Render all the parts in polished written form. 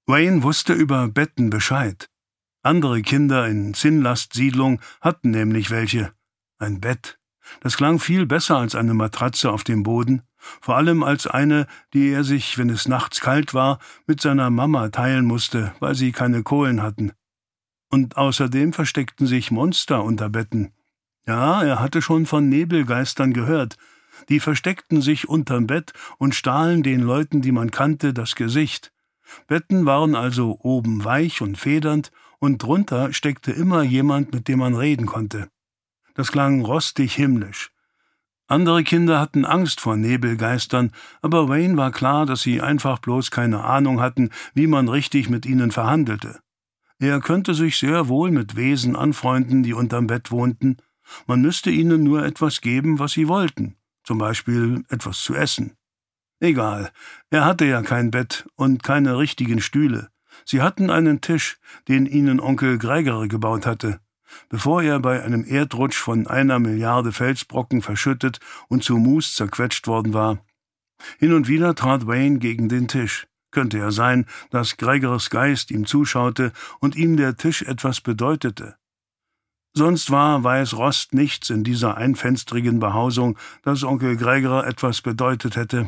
Wayne wusste über Betten Bescheid. Andere Kinder in Zinlast-Siedlung hatten nämlich welche. Ein Bett. Das klang viel besser als eine Matratze auf dem Boden, vor allem als eine, die er sich, wenn es nachts kalt war, mit seiner Mama teilen musste, weil sie keine Kohlen hatten. Und außerdem versteckten sich Monster unter Betten. Ja, er hatte schon von Nebelgeistern gehört. Die versteckten sich unterm Bett und stahlen den Leuten, die man kannte, das Gesicht. Betten waren also oben weich und federnd, und drunter steckte immer jemand, mit dem man reden konnte. Das klang rostig himmlisch. Andere Kinder hatten Angst vor Nebelgeistern, aber Wayne war klar, dass sie einfach bloß keine Ahnung hatten, wie man richtig mit ihnen verhandelte. Er könnte sich sehr wohl mit Wesen anfreunden, die unterm Bett wohnten. Man müsste ihnen nur etwas geben, was sie wollten, zum Beispiel etwas zu essen. Egal, er hatte ja kein Bett und keine richtigen Stühle. Sie hatten einen Tisch, den ihnen Onkel Gregory gebaut hatte, bevor er bei einem Erdrutsch von 1 Milliarde Felsbrocken verschüttet und zu Mus zerquetscht worden war. Hin und wieder trat Wayne gegen den Tisch. Könnte ja sein, dass Gregors Geist ihm zuschaute und ihm der Tisch etwas bedeutete. Sonst war weiß Rost nichts in dieser einfenstrigen Behausung, dass Onkel Gregor etwas bedeutet hätte.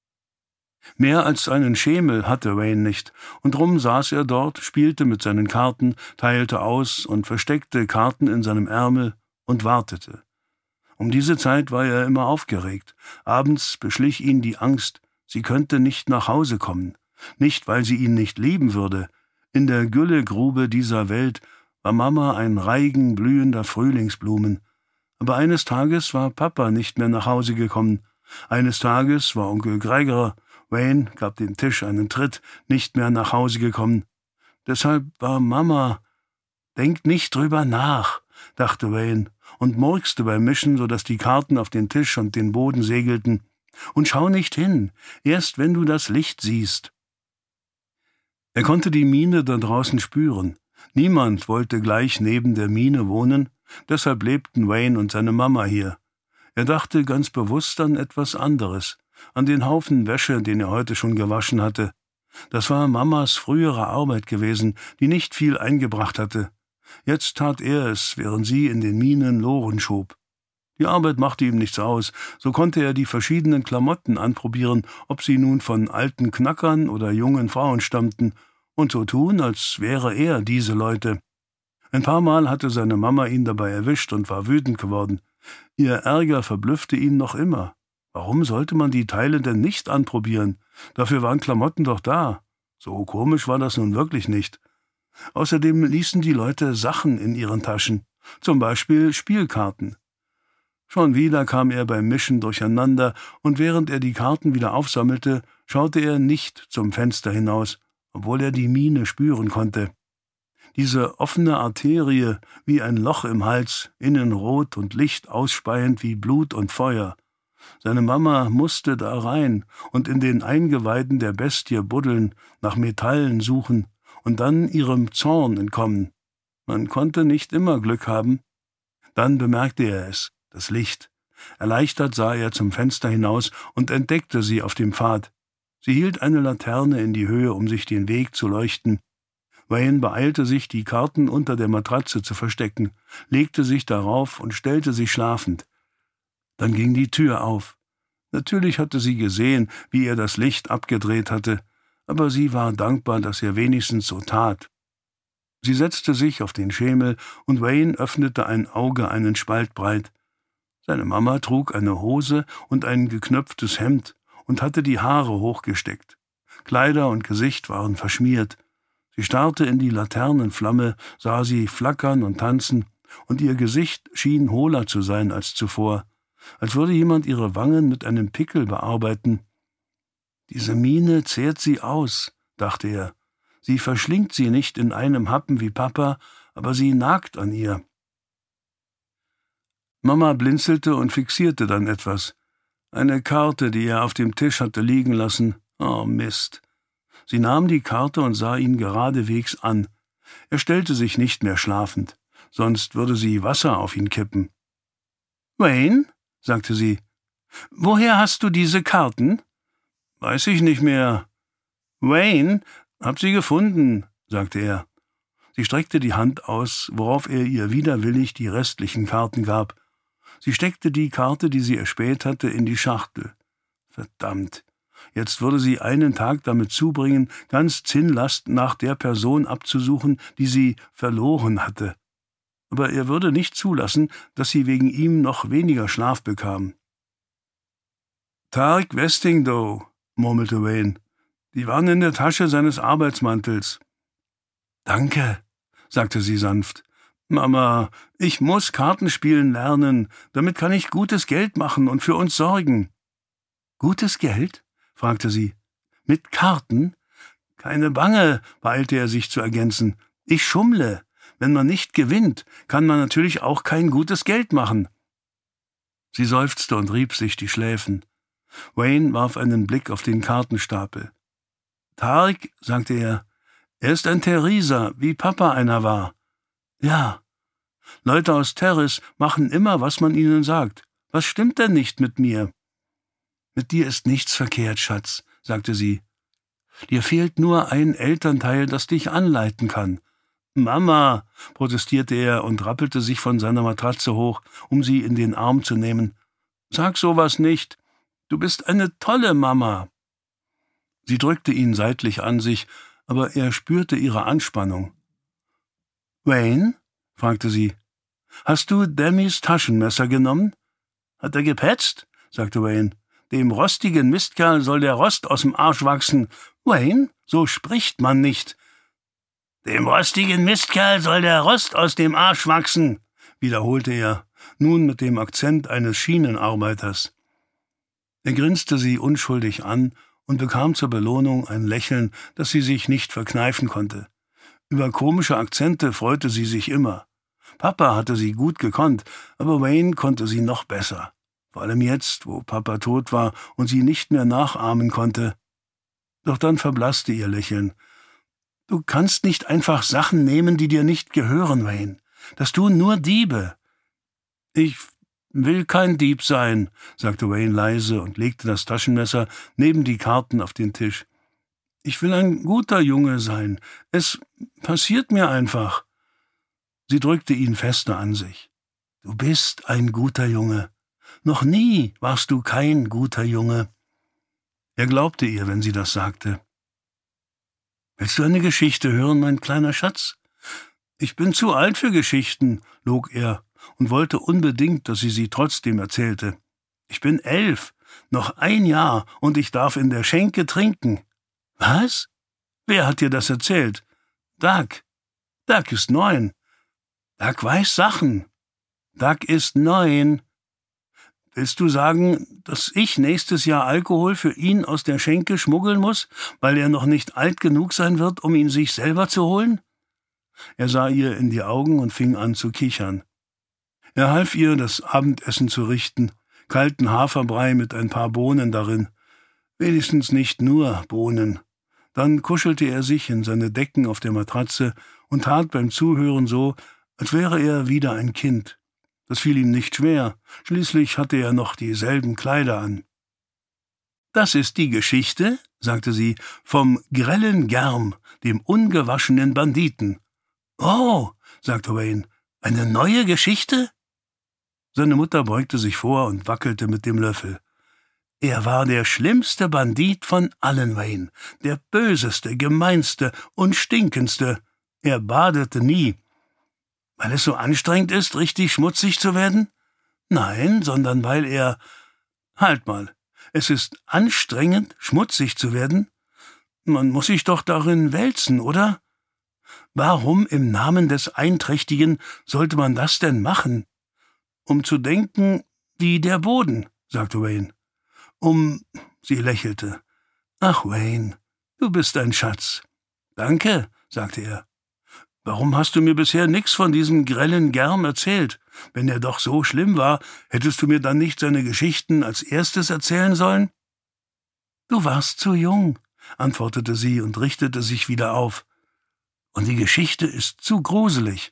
Mehr als einen Schemel hatte Wayne nicht, und drum saß er dort, spielte mit seinen Karten, teilte aus und versteckte Karten in seinem Ärmel und wartete. Um diese Zeit war er immer aufgeregt. Abends beschlich ihn die Angst, sie könnte nicht nach Hause kommen. Nicht, weil sie ihn nicht lieben würde. In der Güllegrube dieser Welt war Mama ein Reigen blühender Frühlingsblumen. Aber eines Tages war Papa nicht mehr nach Hause gekommen. Eines Tages war Onkel Gregor, Wayne gab dem Tisch einen Tritt, nicht mehr nach Hause gekommen. Deshalb war Mama. »Denk nicht drüber nach«, dachte Wayne und murkste beim Mischen, sodass die Karten auf den Tisch und den Boden segelten. »Und schau nicht hin, erst wenn du das Licht siehst.« Er konnte die Mine da draußen spüren. Niemand wollte gleich neben der Mine wohnen, deshalb lebten Wayne und seine Mama hier. Er dachte ganz bewusst an etwas anderes, an den Haufen Wäsche, den er heute schon gewaschen hatte. Das war Mamas frühere Arbeit gewesen, die nicht viel eingebracht hatte. Jetzt tat er es, während sie in den Minen Loren schob. Die Arbeit machte ihm nichts aus, so konnte er die verschiedenen Klamotten anprobieren, ob sie nun von alten Knackern oder jungen Frauen stammten, und so tun, als wäre er diese Leute. Ein paar Mal hatte seine Mama ihn dabei erwischt und war wütend geworden. Ihr Ärger verblüffte ihn noch immer. Warum sollte man die Teile denn nicht anprobieren? Dafür waren Klamotten doch da. So komisch war das nun wirklich nicht. Außerdem ließen die Leute Sachen in ihren Taschen, zum Beispiel Spielkarten. Schon wieder kam er beim Mischen durcheinander, und während er die Karten wieder aufsammelte, schaute er nicht zum Fenster hinaus, obwohl er die Mine spüren konnte. Diese offene Arterie wie ein Loch im Hals, innen rot und Licht ausspeiend wie Blut und Feuer. Seine Mama musste da rein und in den Eingeweiden der Bestie buddeln, nach Metallen suchen und dann ihrem Zorn entkommen. Man konnte nicht immer Glück haben. Dann bemerkte er es, das Licht. Erleichtert sah er zum Fenster hinaus und entdeckte sie auf dem Pfad. Sie hielt eine Laterne in die Höhe, um sich den Weg zu leuchten. Wayne beeilte sich, die Karten unter der Matratze zu verstecken, legte sich darauf und stellte sich schlafend. Dann ging die Tür auf. Natürlich hatte sie gesehen, wie er das Licht abgedreht hatte, aber sie war dankbar, dass er wenigstens so tat. Sie setzte sich auf den Schemel, und Wayne öffnete ein Auge einen Spalt breit. Seine Mama trug eine Hose und ein geknöpftes Hemd und hatte die Haare hochgesteckt. Kleider und Gesicht waren verschmiert. Sie starrte in die Laternenflamme, sah sie flackern und tanzen, und ihr Gesicht schien hohler zu sein als zuvor, als würde jemand ihre Wangen mit einem Pickel bearbeiten. »Diese Mine zehrt sie aus«, dachte er. »Sie verschlingt sie nicht in einem Happen wie Papa, aber sie nagt an ihr.« Mama blinzelte und fixierte dann etwas. Eine Karte, die er auf dem Tisch hatte liegen lassen. Oh, Mist. Sie nahm die Karte und sah ihn geradewegs an. Er stellte sich nicht mehr schlafend, sonst würde sie Wasser auf ihn kippen. »Wayne«, sagte sie, »woher hast du diese Karten?« »Weiß ich nicht mehr.« »Wayne, »Hab sie gefunden«, sagte er. Sie streckte die Hand aus, worauf er ihr widerwillig die restlichen Karten gab. Sie steckte die Karte, die sie erspäht hatte, in die Schachtel. Verdammt! Jetzt würde sie einen Tag damit zubringen, ganz Zinnlast nach der Person abzusuchen, die sie verloren hatte. Aber er würde nicht zulassen, dass sie wegen ihm noch weniger Schlaf bekam. »Tarek Westingdow«, murmelte Wayne. »Die waren in der Tasche seines Arbeitsmantels.« »Danke«, sagte sie sanft. »Mama, ich muss Kartenspielen lernen. Damit kann ich gutes Geld machen und für uns sorgen.« »Gutes Geld?« fragte sie. »Mit Karten?« »Keine Bange«, beeilte er sich zu ergänzen. »Ich schummle. Wenn man nicht gewinnt, kann man natürlich auch kein gutes Geld machen.« Sie seufzte und rieb sich die Schläfen. Wayne warf einen Blick auf den Kartenstapel. »Tarek«, sagte er ist ein Theresa, wie Papa einer war.« »Ja. Leute aus Terris machen immer, was man ihnen sagt. Was stimmt denn nicht mit mir?« »Mit dir ist nichts verkehrt, Schatz«, sagte sie. »Dir fehlt nur ein Elternteil, das dich anleiten kann.« »Mama«, protestierte er und rappelte sich von seiner Matratze hoch, um sie in den Arm zu nehmen. »Sag sowas nicht. Du bist eine tolle Mama.« Sie drückte ihn seitlich an sich, aber er spürte ihre Anspannung. »Wayne?« fragte sie. »Hast du Demmys Taschenmesser genommen?« »Hat er gepetzt?«, sagte Wayne. »Dem rostigen Mistkerl soll der Rost aus dem Arsch wachsen.« »Wayne, so spricht man nicht.« »Dem rostigen Mistkerl soll der Rost aus dem Arsch wachsen«, wiederholte er, nun mit dem Akzent eines Schienenarbeiters. Er grinste sie unschuldig an und bekam zur Belohnung ein Lächeln, das sie sich nicht verkneifen konnte. Über komische Akzente freute sie sich immer. Papa hatte sie gut gekonnt, aber Wayne konnte sie noch besser. Vor allem jetzt, wo Papa tot war und sie nicht mehr nachahmen konnte. Doch dann verblasste ihr Lächeln. »Du kannst nicht einfach Sachen nehmen, die dir nicht gehören, Wayne. Das tun nur Diebe.« »Ich will kein Dieb sein«, sagte Wayne leise und legte das Taschenmesser neben die Karten auf den Tisch. »Ich will ein guter Junge sein. Es passiert mir einfach.« Sie drückte ihn fester an sich. »Du bist ein guter Junge. Noch nie warst du kein guter Junge.« Er glaubte ihr, wenn sie das sagte. »Willst du eine Geschichte hören, mein kleiner Schatz?« »Ich bin zu alt für Geschichten«, log er und wollte unbedingt, dass sie trotzdem erzählte. »Ich bin 11, noch ein Jahr und ich darf in der Schenke trinken.« »Was? Wer hat dir das erzählt?« »Doug. Doug ist 9. Doug weiß Sachen. Doug ist 9. Willst du sagen, dass ich nächstes Jahr Alkohol für ihn aus der Schenke schmuggeln muss, weil er noch nicht alt genug sein wird, um ihn sich selber zu holen?« Er sah ihr in die Augen und fing an zu kichern. Er half ihr, das Abendessen zu richten, kalten Haferbrei mit ein paar Bohnen darin. Wenigstens nicht nur Bohnen. Dann kuschelte er sich in seine Decken auf der Matratze und tat beim Zuhören so, als wäre er wieder ein Kind. Das fiel ihm nicht schwer, schließlich hatte er noch dieselben Kleider an. »Das ist die Geschichte«, sagte sie, »vom grellen Germ, dem ungewaschenen Banditen.« »Oh«, sagte Wayne, »eine neue Geschichte?« Seine Mutter beugte sich vor und wackelte mit dem Löffel. »Er war der schlimmste Bandit von allen, Wayne, der böseste, gemeinste und stinkendste. Er badete nie.« »Weil es so anstrengend ist, richtig schmutzig zu werden?« »Nein, sondern weil er...« »Halt mal, es ist anstrengend, schmutzig zu werden? Man muss sich doch darin wälzen, oder? Warum im Namen des Einträchtigen sollte man das denn machen?« »Um zu denken wie der Boden«, sagte Wayne. Sie lächelte. »Ach, Wayne, du bist ein Schatz.« »Danke«, sagte er. »Warum hast du mir bisher nichts von diesem grellen Germ erzählt? Wenn er doch so schlimm war, hättest du mir dann nicht seine Geschichten als erstes erzählen sollen?« »Du warst zu jung«, antwortete sie und richtete sich wieder auf. »Und die Geschichte ist zu gruselig.«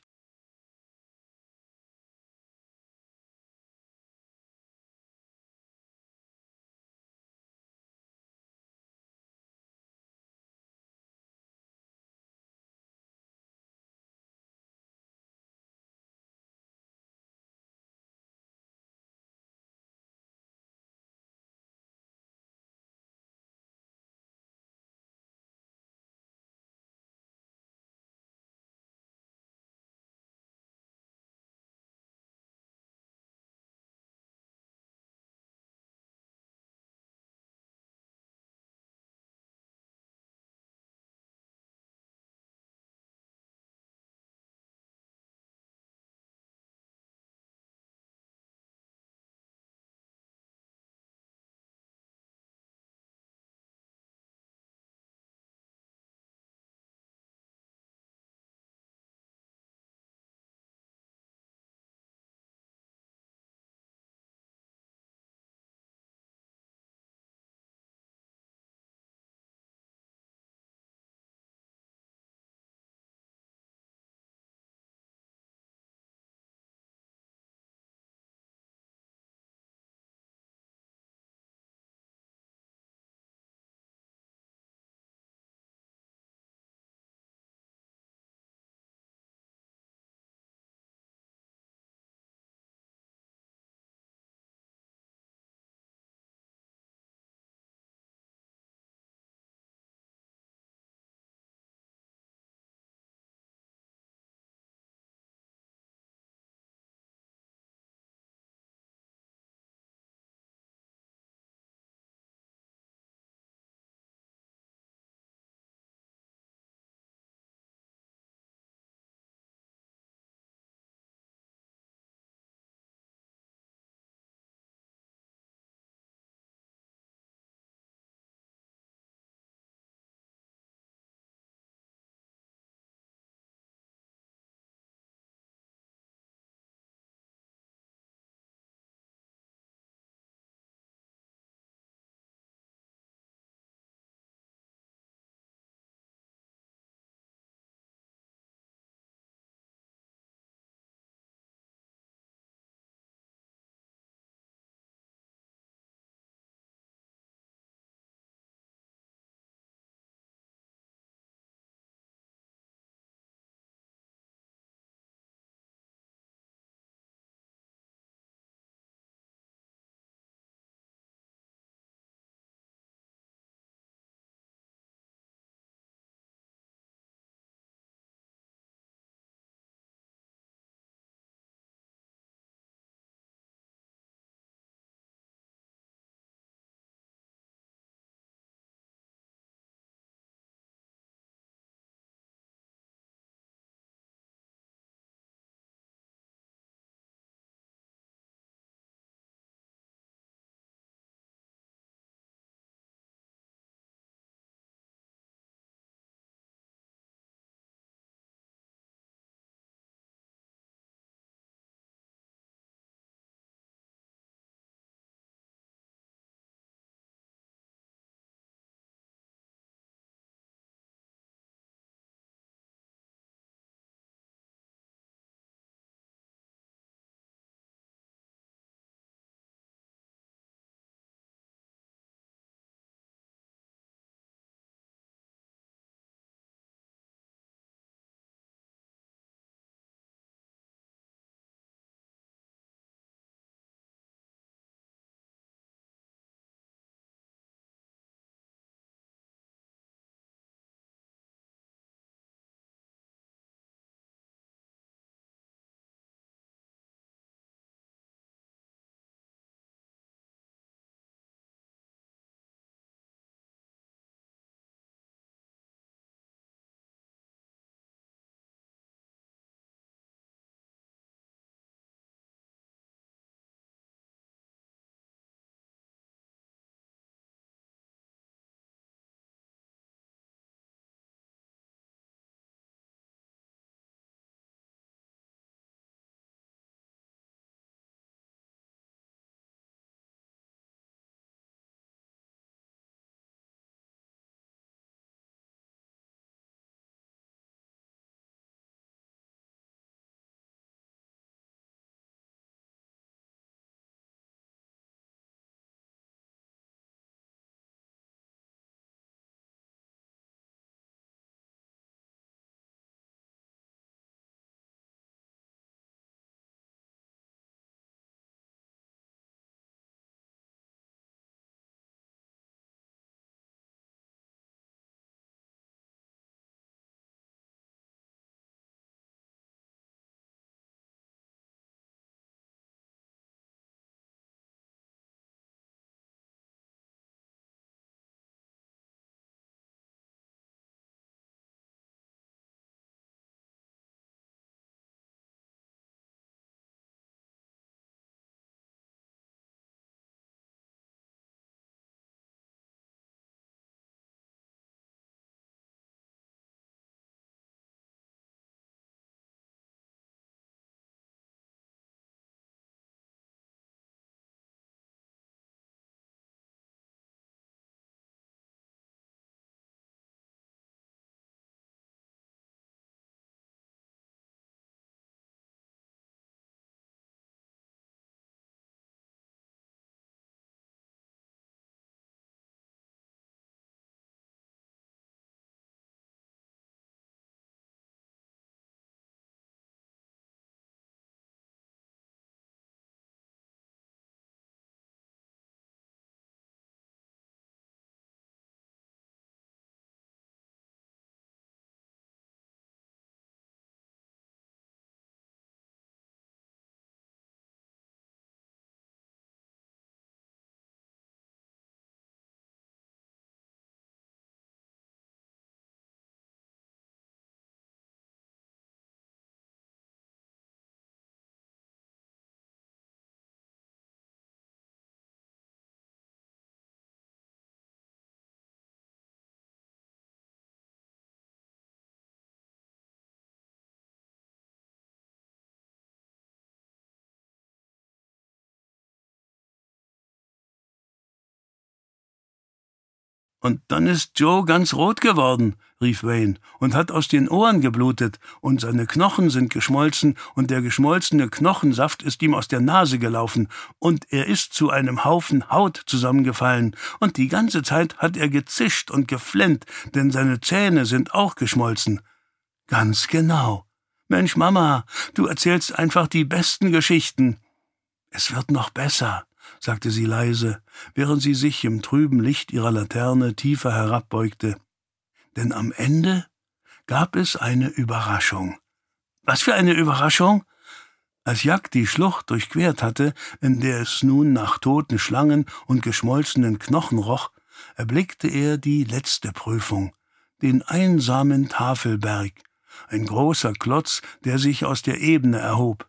»Und dann ist Joe ganz rot geworden«, rief Wayne, »und hat aus den Ohren geblutet, und seine Knochen sind geschmolzen, und der geschmolzene Knochensaft ist ihm aus der Nase gelaufen, und er ist zu einem Haufen Haut zusammengefallen, und die ganze Zeit hat er gezischt und geflennt, denn seine Zähne sind auch geschmolzen.« »Ganz genau. Mensch, Mama, du erzählst einfach die besten Geschichten.« »Es wird noch besser«, sagte sie leise, während sie sich im trüben Licht ihrer Laterne tiefer herabbeugte. Denn am Ende gab es eine Überraschung. »Was für eine Überraschung?« Als Jack die Schlucht durchquert hatte, in der es nun nach toten Schlangen und geschmolzenen Knochen roch, erblickte er die letzte Prüfung, den einsamen Tafelberg, ein großer Klotz, der sich aus der Ebene erhob.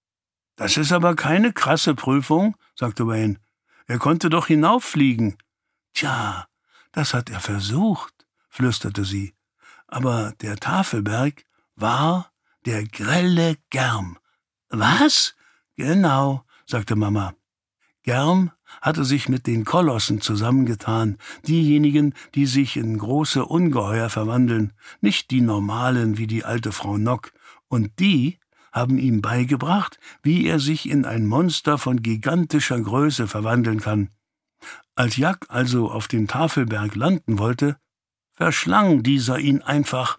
»Das ist aber keine krasse Prüfung«, sagte Wayne. »Er konnte doch hinauffliegen.« »Tja, das hat er versucht«, flüsterte sie. »Aber der Tafelberg war der grelle Germ.« »Was?« »Genau«, sagte Mama. Germ hatte sich mit den Kolossen zusammengetan, diejenigen, die sich in große Ungeheuer verwandeln, nicht die normalen wie die alte Frau Nock, und die haben ihm beigebracht, wie er sich in ein Monster von gigantischer Größe verwandeln kann. Als Jack also auf dem Tafelberg landen wollte, verschlang dieser ihn einfach.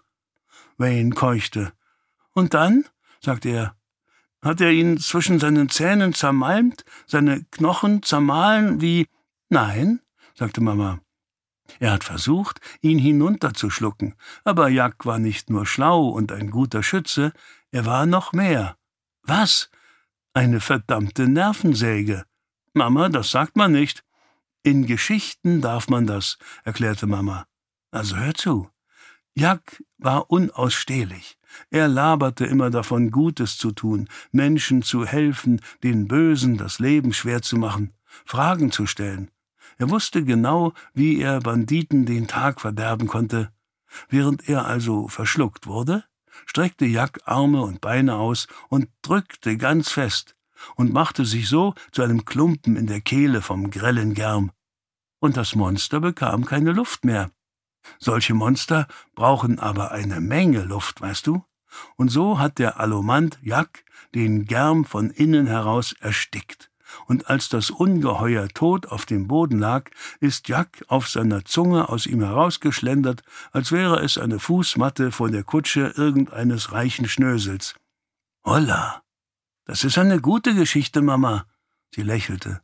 Wayne keuchte. »Und dann?«, sagte er. »Hat er ihn zwischen seinen Zähnen zermalmt, seine Knochen zermahlen wie...« »Nein«, sagte Mama. »Er hat versucht, ihn hinunterzuschlucken, aber Jack war nicht nur schlau und ein guter Schütze, er war noch mehr.« »Was?« »Eine verdammte Nervensäge.« »Mama, das sagt man nicht.« »In Geschichten darf man das«, erklärte Mama. »Also hör zu. Jack war unausstehlich. Er laberte immer davon, Gutes zu tun, Menschen zu helfen, den Bösen das Leben schwer zu machen, Fragen zu stellen. Er wusste genau, wie er Banditen den Tag verderben konnte. Während er also verschluckt wurde, streckte Jack Arme und Beine aus und drückte ganz fest und machte sich so zu einem Klumpen in der Kehle vom grellen Germ. Und das Monster bekam keine Luft mehr. Solche Monster brauchen aber eine Menge Luft, weißt du? Und so hat der Allomant Jack den Germ von innen heraus erstickt. Und als das Ungeheuer tot auf dem Boden lag, ist Jack auf seiner Zunge aus ihm herausgeschlendert, als wäre es eine Fußmatte vor der Kutsche irgendeines reichen Schnösels. »Holla, das ist eine gute Geschichte, Mama«, sie lächelte.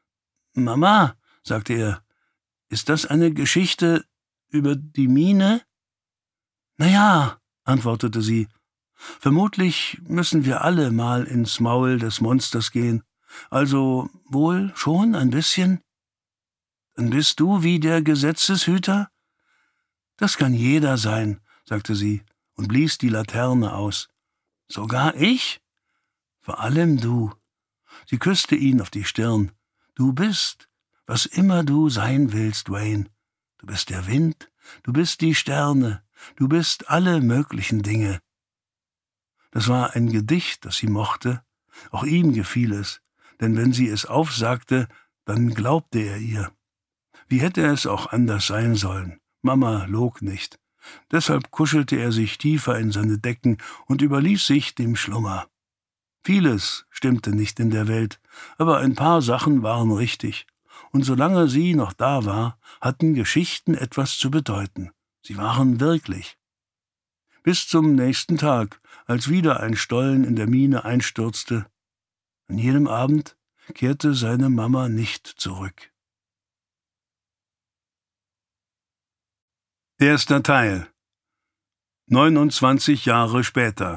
»Mama«, sagte er, »ist das eine Geschichte über die Mine?« »Na ja«, antwortete sie, »vermutlich müssen wir alle mal ins Maul des Monsters gehen. Also wohl schon ein bisschen? Dann bist du wie der Gesetzeshüter?« »Das kann jeder sein«, sagte sie und blies die Laterne aus. »Sogar ich?« »Vor allem du.« Sie küsste ihn auf die Stirn. »Du bist, was immer du sein willst, Wayne. Du bist der Wind, du bist die Sterne, du bist alle möglichen Dinge.« Das war ein Gedicht, das sie mochte. Auch ihm gefiel es, denn wenn sie es aufsagte, dann glaubte er ihr. Wie hätte es auch anders sein sollen? Mama log nicht. Deshalb kuschelte er sich tiefer in seine Decken und überließ sich dem Schlummer. Vieles stimmte nicht in der Welt, aber ein paar Sachen waren richtig. Und solange sie noch da war, hatten Geschichten etwas zu bedeuten. Sie waren wirklich. Bis zum nächsten Tag, als wieder ein Stollen in der Mine einstürzte. An jenem Abend kehrte seine Mama nicht zurück. 1. Teil 29 Jahre später.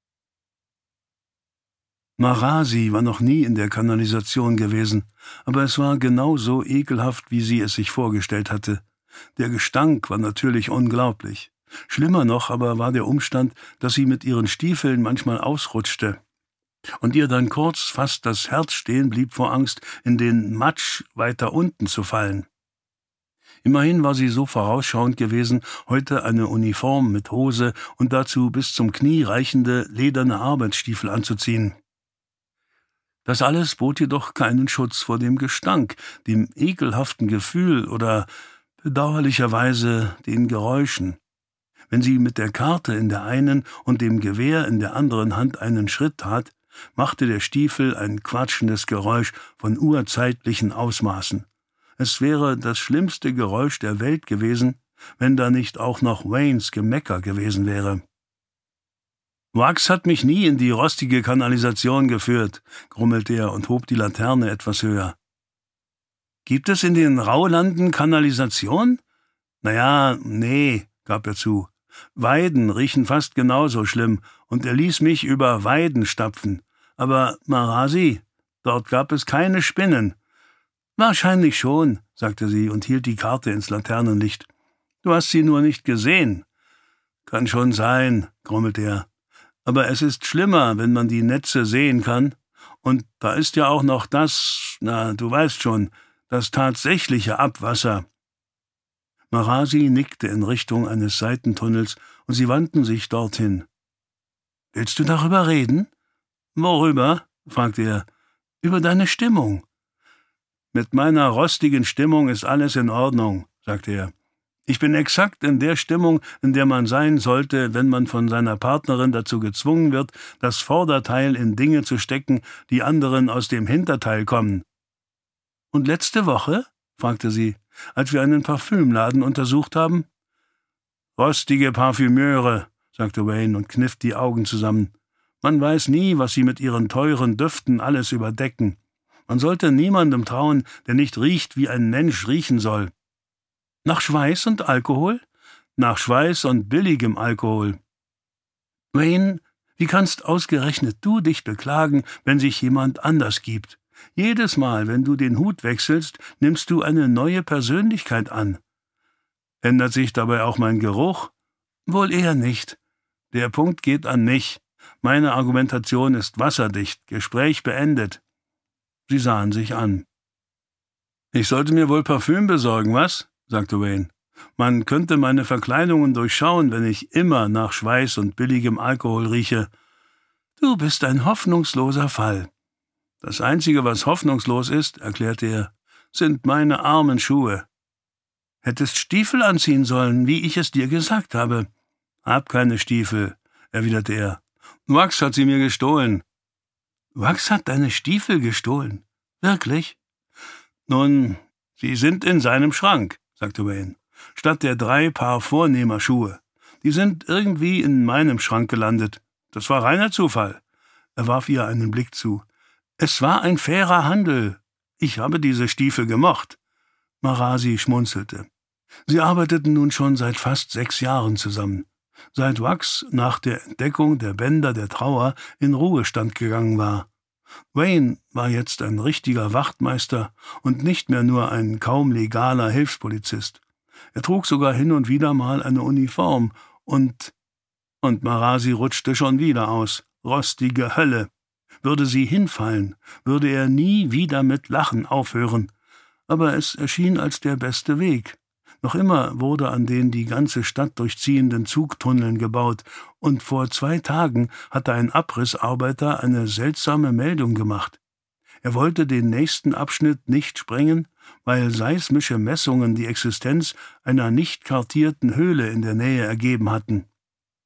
Marasi war noch nie in der Kanalisation gewesen, aber es war genauso ekelhaft, wie sie es sich vorgestellt hatte. Der Gestank war natürlich unglaublich. Schlimmer noch aber war der Umstand, dass sie mit ihren Stiefeln manchmal ausrutschte und ihr dann kurz fast das Herz stehen blieb vor Angst, in den Matsch weiter unten zu fallen. Immerhin war sie so vorausschauend gewesen, heute eine Uniform mit Hose und dazu bis zum Knie reichende lederne Arbeitsstiefel anzuziehen. Das alles bot jedoch keinen Schutz vor dem Gestank, dem ekelhaften Gefühl oder bedauerlicherweise den Geräuschen. Wenn sie mit der Karte in der einen und dem Gewehr in der anderen Hand einen Schritt tat, machte der Stiefel ein quatschendes Geräusch von urzeitlichen Ausmaßen. Es wäre das schlimmste Geräusch der Welt gewesen, wenn da nicht auch noch Waynes Gemecker gewesen wäre. »Wax hat mich nie in die rostige Kanalisation geführt«, grummelte er und hob die Laterne etwas höher. »Gibt es in den Raulanden Kanalisation?« »Naja, nee«, gab er zu. »Weiden riechen fast genauso schlimm, und er ließ mich über Weiden stapfen. Aber Marasi, dort gab es keine Spinnen.« »Wahrscheinlich schon«, sagte sie und hielt die Karte ins Laternenlicht. »Du hast sie nur nicht gesehen.« »Kann schon sein«, grummelte er. »Aber es ist schlimmer, wenn man die Netze sehen kann. Und da ist ja auch noch das, du weißt schon, das tatsächliche Abwasser.« Marasi nickte in Richtung eines Seitentunnels, und sie wandten sich dorthin. »Willst du darüber reden?« »Worüber?« fragte er. »Über deine Stimmung.« »Mit meiner rostigen Stimmung ist alles in Ordnung«, sagte er. »Ich bin exakt in der Stimmung, in der man sein sollte, wenn man von seiner Partnerin dazu gezwungen wird, das Vorderteil in Dinge zu stecken, die anderen aus dem Hinterteil kommen.« »Und letzte Woche?« fragte sie, »als wir einen Parfümladen untersucht haben?« »Rostige Parfümeure«, sagte Wayne und kniff die Augen zusammen. »Man weiß nie, was sie mit ihren teuren Düften alles überdecken. Man sollte niemandem trauen, der nicht riecht, wie ein Mensch riechen soll.« »Nach Schweiß und Alkohol?« »Nach Schweiß und billigem Alkohol.« »Wayne, wie kannst ausgerechnet du dich beklagen, wenn sich jemand anders gibt? Jedes Mal, wenn du den Hut wechselst, nimmst du eine neue Persönlichkeit an.« »Ändert sich dabei auch mein Geruch?« »Wohl eher nicht. Der Punkt geht an mich. Meine Argumentation ist wasserdicht. Gespräch beendet.« Sie sahen sich an. »Ich sollte mir wohl Parfüm besorgen, was?« sagte Wayne. »Man könnte meine Verkleidungen durchschauen, wenn ich immer nach Schweiß und billigem Alkohol rieche.« »Du bist ein hoffnungsloser Fall.« »Das Einzige, was hoffnungslos ist«, erklärte er, »sind meine armen Schuhe.« »Hättest Stiefel anziehen sollen, wie ich es dir gesagt habe.« »Hab keine Stiefel«, erwiderte er. »Wax hat sie mir gestohlen.« »Wax hat deine Stiefel gestohlen? Wirklich?« »Nun, sie sind in seinem Schrank«, sagte Wayne, »statt der 3 Paar Vornehmerschuhe. Die sind irgendwie in meinem Schrank gelandet. Das war reiner Zufall.« Er warf ihr einen Blick zu. »Es war ein fairer Handel. Ich habe diese Stiefel gemocht.« Marasi schmunzelte. Sie arbeiteten nun schon seit fast 6 Jahren zusammen, seit Wax nach der Entdeckung der Bänder der Trauer in Ruhestand gegangen war. Wayne war jetzt ein richtiger Wachtmeister und nicht mehr nur ein kaum legaler Hilfspolizist. Er trug sogar hin und wieder mal eine Uniform und Marasi rutschte schon wieder aus. Rostige Hölle. Würde sie hinfallen, würde er nie wieder mit Lachen aufhören. Aber es erschien als der beste Weg. Noch immer wurde an den die ganze Stadt durchziehenden Zugtunneln gebaut, und vor 2 Tagen hatte ein Abrissarbeiter eine seltsame Meldung gemacht. Er wollte den nächsten Abschnitt nicht sprengen, weil seismische Messungen die Existenz einer nicht kartierten Höhle in der Nähe ergeben hatten.